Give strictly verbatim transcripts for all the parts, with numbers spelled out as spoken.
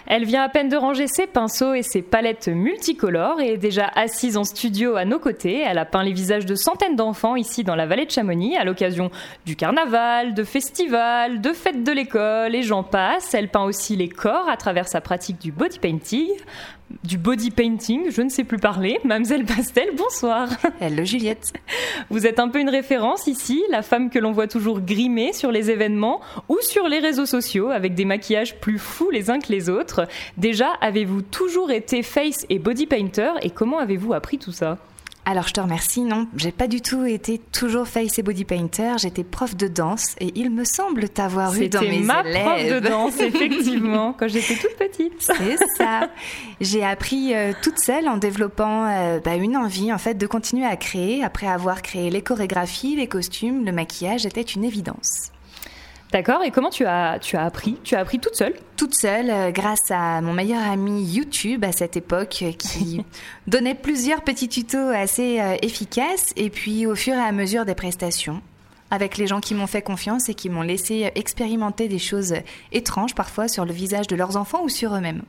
Elle vient à peine de ranger ses pinceaux et ses palettes multicolores et est déjà assise en studio à nos côtés. Elle a peint les visages de centaines d'enfants ici dans la vallée de Chamonix à l'occasion du carnaval, de festivals, de fêtes de l'école et j'en passe. Elle peint aussi les corps à travers sa pratique du body painting. Du body painting, je ne sais plus parler. Mademoiselle Pastel, bonsoir. Hello Juliette. Vous êtes un peu une référence ici, la femme que l'on voit toujours grimée sur les événements ou sur les réseaux sociaux avec des maquillages plus fous les uns que les autres. Déjà, avez-vous toujours été face et body painter et comment avez-vous appris tout ça ? Alors je te remercie, non, j'ai pas du tout été toujours face et body painter, j'étais prof de danse et il me semble t'avoir eu dans mes élèves. C'était ma prof de danse, effectivement, quand j'étais toute petite. C'est ça. J'ai appris euh, toute seule en développant euh, bah, une envie en fait de continuer à créer. Après avoir créé les chorégraphies, les costumes, le maquillage était une évidence. D'accord, et comment tu as, tu as appris ? Tu as appris toute seule ? Toute seule, euh, grâce à mon meilleur ami YouTube à cette époque, euh, qui donnait plusieurs petits tutos assez euh, efficaces, et puis au fur et à mesure des prestations, avec les gens qui m'ont fait confiance et qui m'ont laissé expérimenter des choses étranges parfois sur le visage de leurs enfants ou sur eux-mêmes.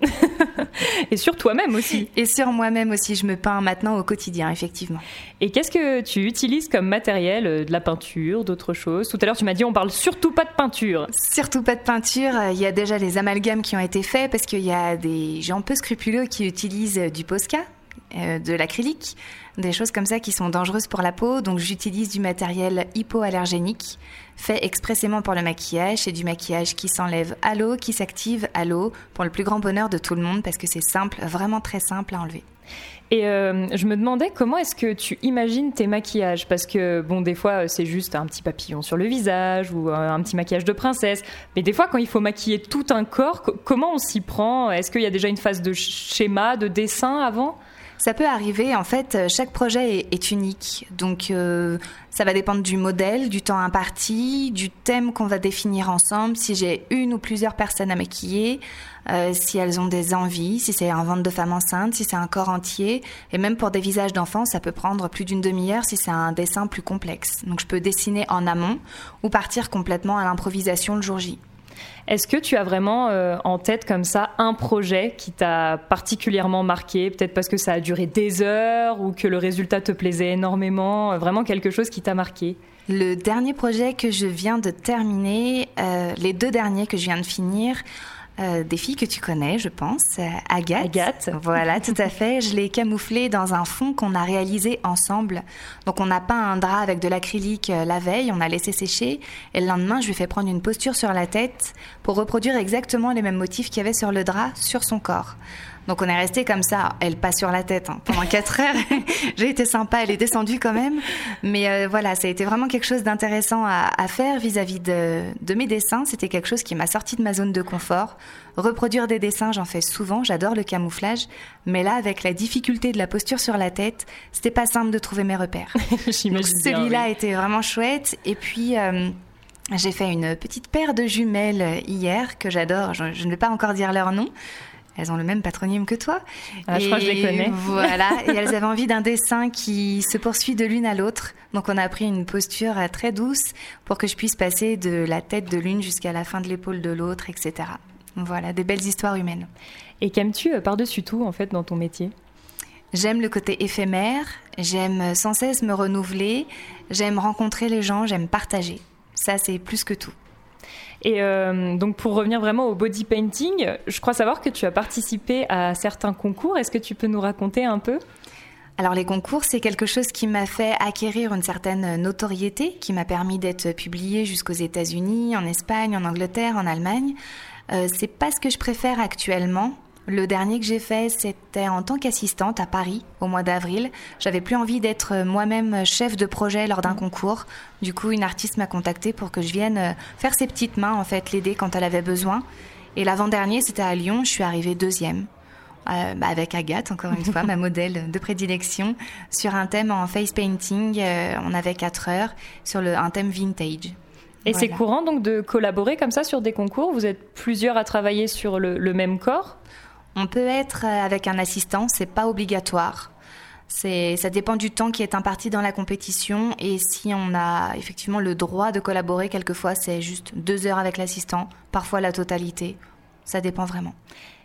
Et sur toi-même aussi. Et sur moi-même aussi, je me peins maintenant au quotidien, effectivement. Et qu'est-ce que tu utilises comme matériel ? De la peinture, d'autres choses ? Tout à l'heure, tu m'as dit on parle surtout pas de peinture. Surtout pas de peinture. Il y a déjà les amalgames qui ont été faits parce qu'il y a des gens peu scrupuleux qui utilisent du Posca, euh, de l'acrylique, des choses comme ça qui sont dangereuses pour la peau. Donc j'utilise du matériel hypoallergénique fait expressément pour le maquillage. C'est du maquillage qui s'enlève à l'eau, qui s'active à l'eau pour le plus grand bonheur de tout le monde parce que c'est simple, vraiment très simple à enlever. Et euh, je me demandais comment est-ce que tu imagines tes maquillages ? Parce que, bon, des fois, c'est juste un petit papillon sur le visage ou un petit maquillage de princesse. Mais des fois, quand il faut maquiller tout un corps, co- comment on s'y prend ? Est-ce qu'il y a déjà une phase de schéma, de dessin avant ? Ça peut arriver, en fait, chaque projet est, est unique. Donc, euh, ça va dépendre du modèle, du temps imparti, du thème qu'on va définir ensemble, si j'ai une ou plusieurs personnes à maquiller, euh, si elles ont des envies, si c'est un ventre de femme enceinte, si c'est un corps entier. Et même pour des visages d'enfants, ça peut prendre plus d'une demi-heure si c'est un dessin plus complexe. Donc, je peux dessiner en amont ou partir complètement à l'improvisation le jour J. Est-ce que tu as vraiment euh, en tête comme ça un projet qui t'a particulièrement marqué, peut-être parce que ça a duré des heures ou que le résultat te plaisait énormément, vraiment quelque chose qui t'a marqué ? Le dernier projet que je viens de terminer, euh, les deux derniers que je viens de finir, Euh, des filles que tu connais, je pense, euh, Agathe. Agathe. Voilà, tout à fait. Je l'ai camouflé dans un fond qu'on a réalisé ensemble. Donc, on a peint un drap avec de l'acrylique euh, la veille, on a laissé sécher. Et le lendemain, je lui ai fait prendre une posture sur la tête pour reproduire exactement les mêmes motifs qu'il y avait sur le drap, sur son corps. Donc, on est resté comme ça, elle pas sur la tête, hein, pendant quatre heures. J'ai été sympa, elle est descendue quand même. Mais euh, voilà, ça a été vraiment quelque chose d'intéressant à, à faire vis-à-vis de, de mes dessins. C'était quelque chose qui m'a sorti de ma zone de confort. Reproduire des dessins, j'en fais souvent, j'adore le camouflage. Mais là, avec la difficulté de la posture sur la tête, c'était pas simple de trouver mes repères. J'imagine Donc, bien, celui-là oui. était vraiment chouette. Et puis... Euh, j'ai fait une petite paire de jumelles hier que j'adore. Je, je ne vais pas encore dire leur nom. Elles ont le même patronyme que toi. Ah, je crois que je les connais. Voilà, et elles avaient envie d'un dessin qui se poursuit de l'une à l'autre. Donc on a pris une posture très douce pour que je puisse passer de la tête de l'une jusqu'à la fin de l'épaule de l'autre, et cetera. Voilà, des belles histoires humaines. Et qu'aimes-tu euh, par-dessus tout, en fait, dans ton métier ? J'aime le côté éphémère, j'aime sans cesse me renouveler, j'aime rencontrer les gens, j'aime partager. Ça, c'est plus que tout. Et euh, donc pour revenir vraiment au body painting, je crois savoir que tu as participé à certains concours. Est-ce que tu peux nous raconter un peu ? Alors les concours, c'est quelque chose qui m'a fait acquérir une certaine notoriété, qui m'a permis d'être publiée jusqu'aux États-Unis, en Espagne, en Angleterre, en Allemagne. Euh, c'est pas ce que je préfère actuellement. Le dernier que j'ai fait, c'était en tant qu'assistante à Paris, au mois d'avril. J'avais plus envie d'être moi-même chef de projet lors d'un concours. Du coup, une artiste m'a contactée pour que je vienne faire ses petites mains, en fait, l'aider quand elle avait besoin. Et l'avant-dernier, c'était à Lyon. Je suis arrivée deuxième, euh, bah avec Agathe, encore une fois, ma modèle de prédilection, sur un thème en face painting. Euh, on avait quatre heures sur le, un thème vintage. Et Voilà. c'est courant donc de collaborer comme ça sur des concours ? Vous êtes plusieurs à travailler sur le, le même corps ? On peut être avec un assistant, c'est pas obligatoire. C'est, ça dépend du temps qui est imparti dans la compétition et si on a effectivement le droit de collaborer, quelquefois c'est juste deux heures avec l'assistant, parfois la totalité. Ça dépend vraiment.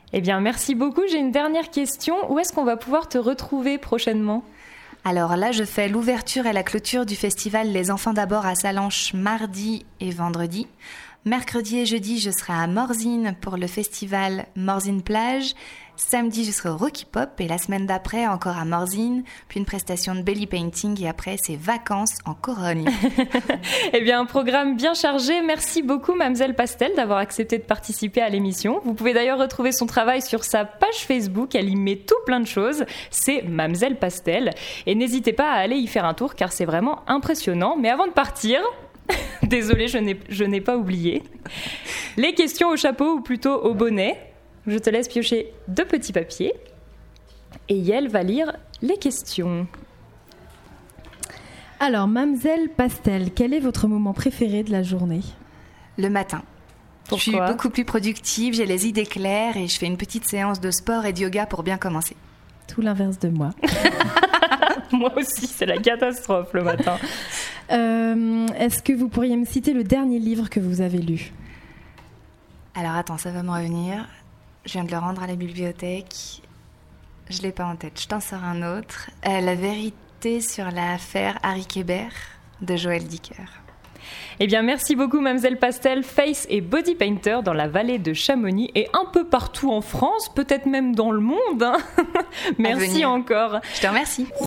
Eh bien, merci beaucoup. J'ai une dernière question. Où est-ce qu'on va pouvoir te retrouver prochainement ? Alors là, je fais l'ouverture et la clôture du festival Les Enfants d'abord à Sallanches mardi et vendredi. Mercredi et jeudi, je serai à Morzine pour le festival Morzine Plage. Samedi, je serai au Rocky Pop et la semaine d'après, encore à Morzine, puis une prestation de belly painting et après, c'est vacances en Corogne. Eh bien, un programme bien chargé. Merci beaucoup, Mamselle Pastel, d'avoir accepté de participer à l'émission. Vous pouvez d'ailleurs retrouver son travail sur sa page Facebook. Elle y met tout plein de choses. C'est Mamselle Pastel. Et n'hésitez pas à aller y faire un tour car c'est vraiment impressionnant. Mais avant de partir... Désolée, je n'ai, je n'ai pas oublié. Les questions au chapeau ou plutôt au bonnet. Je te laisse piocher deux petits papiers. Et Yael va lire les questions. Alors, Mamselle Pastel, quel est votre moment préféré de la journée ? Le matin. Pourquoi ? Je suis beaucoup plus productive, j'ai les idées claires et je fais une petite séance de sport et de yoga pour bien commencer. Tout l'inverse de moi. Moi aussi, c'est la catastrophe le matin. Euh, est-ce que vous pourriez me citer le dernier livre que vous avez lu ? Alors attends, ça va me revenir. Je viens de le rendre à la bibliothèque. Je ne l'ai pas en tête. Je t'en sors un autre. Euh, la vérité sur l'affaire Harry Kébert de Joël Dicker. Eh bien, merci beaucoup, Mamselle Pastel, face et body painter dans la vallée de Chamonix et un peu partout en France, peut-être même dans le monde. Hein. Merci encore. Je te remercie.